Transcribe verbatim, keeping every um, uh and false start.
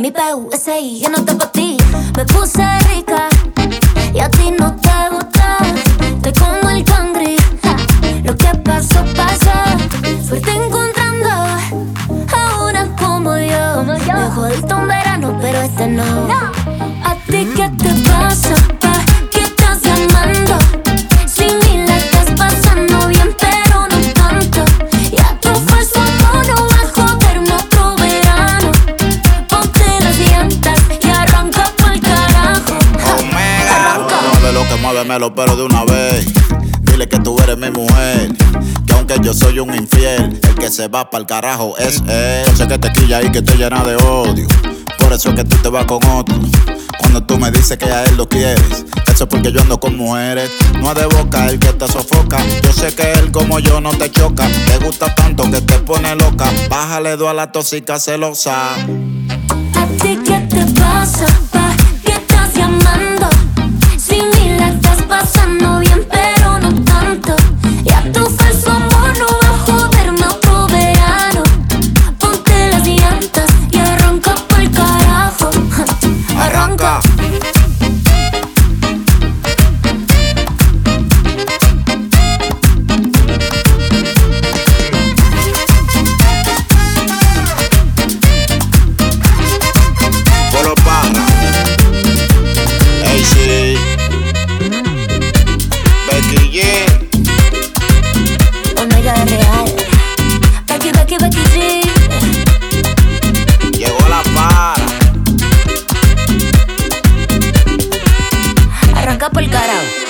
mi P U S I, yo no te pa' ti. Me puse rica y a ti no te gusta. Estoy como el cangri, ja. Lo que pasó, pasó. Suerte encontrando a una como yo. Me jodiste un verano, pero este no, no. ¿A ti qué te pasa? ¿Pa' qué estás llamando? Sin mí la estás pasando bien, pero no tanto. Ya tu falso amor no va a joderme otro verano. Ponte las dientes y arranca pa'l carajo. Omega, arranca. Mueve lo que muévemelo, pero de una vez. Dile que tú eres mi mujer, que aunque yo soy un infiel, el que se va pa'l carajo es él. Sé que te quilla y que te llena de odio, por eso es que tú te vas con otro. Cuando tú me dices que a él lo quieres, eso es porque yo ando con mujeres. No es de boca el que te sofoca. Yo sé que él como yo no te choca. Te gusta tanto que te pone loca. Bájale dos a la tóxica celosa. ¿A ti qué te pasa? ¿Pa' qué estás llamando? Sin mí la estás pasando bien, pero no tanto. Ya tu falso amor no va a joderme otro verano. Ponte las llantas y arranca pa'l carajo. Arranca. Polo Parra, A C, Becky G, Omega de real. Becky, Becky, Becky G. llegó la para. Arranca pa'l carajo.